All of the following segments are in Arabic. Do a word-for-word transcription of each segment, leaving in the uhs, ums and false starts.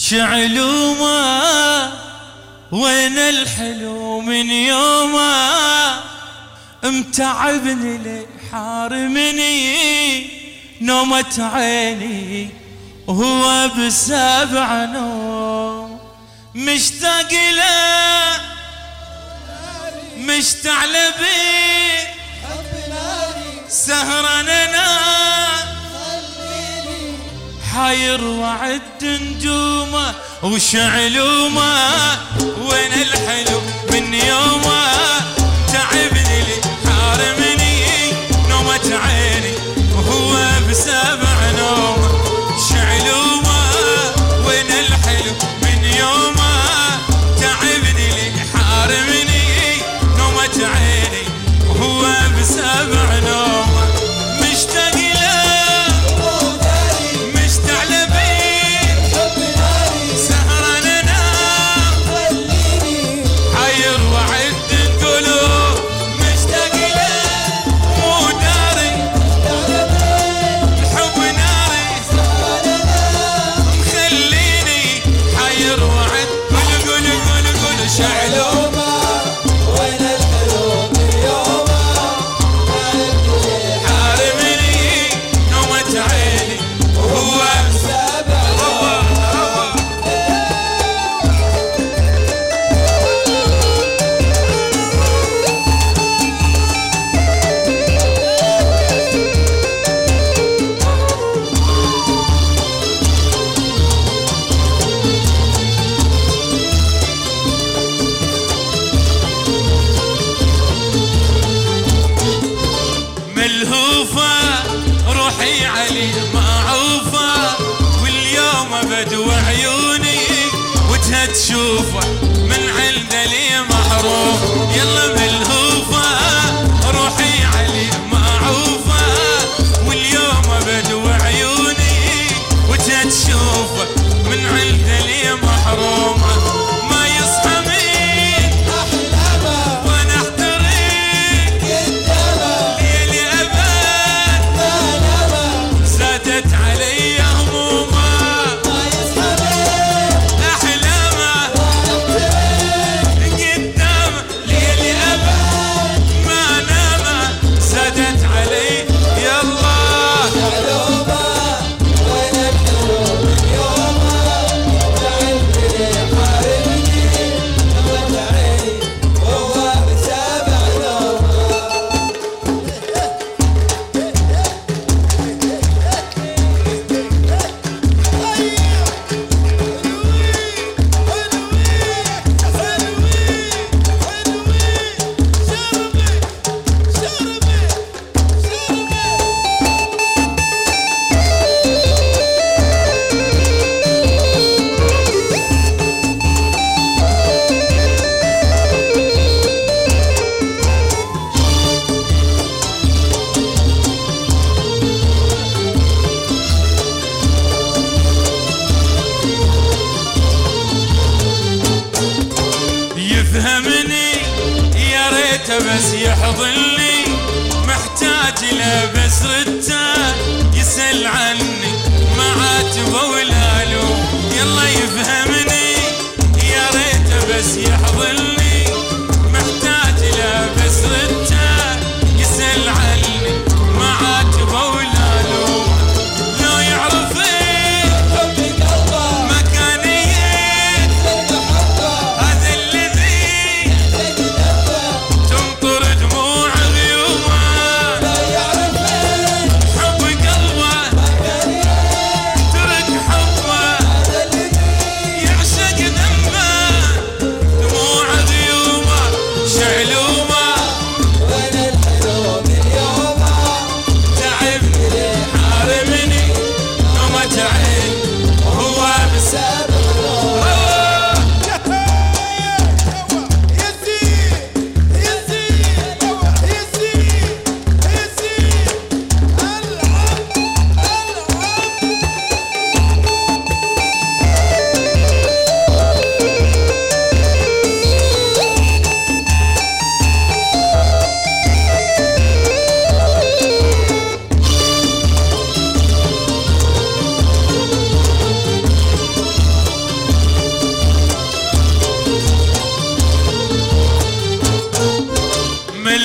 شعلومه وين الحلو من يومه متعبني لي حارمني نومة عيني وهو بسبع نوم مشتاق له مشتعل بي سهران انا حاير وعد نجومه وشعلومه وين الحلو من يومه تعبني لي حارمني نومة عيني وهو بسبع نومه شعلومه وين الحلو من يومه تعبني لي حارمني نومة عيني وهو بسبع نومه مشتاق له مشتعل بي سهران انا حاير وعد القلوب مشتاق له مو داري الحب ناري مخليني حاير وعد قول قول قول قول شعلومه وين الحلو من يومه حارمني نومة عيني وهو بسبع ملهوفة روحي علي معوفة واليوم بدو عيوني وجهها تشوفه من عنده لي محروم يلا ملهوفة روحي علي معوفة واليوم بدو عيوني وجهها تشوفه من عنده لي محرومة ما يصحى من أحلامه وانا احترق قدامه ليلي ابد ما نامه زادت علي همومه ما يصحى من احلامه وانا احترق قدامه ليلي ابد ما نامه زادت علي يلا شعلومه وين الحلو من يومه تعبني حارمني نومة عيني وهو بسبع نومه يفهمني يا ريته بس يحضني محتاج له بس رده يسأل عني ما عاتبه ولا لوم يلا يفهمني يا ريته بس يحضني محتاج له بس رده يسأل عني ما عاتبه ولا لوم لو يعرف حب قلبه مكانية هذا الذي تمطر دموع غيومه لا يعرف حب قلبه ترك حبه هذا الذي يعشق ذنبه دموع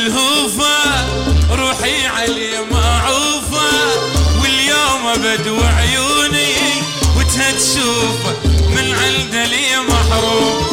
ملهوفة روحي علي معوفة واليوم بدو عيوني وتها تشوفه من عنده لي محروم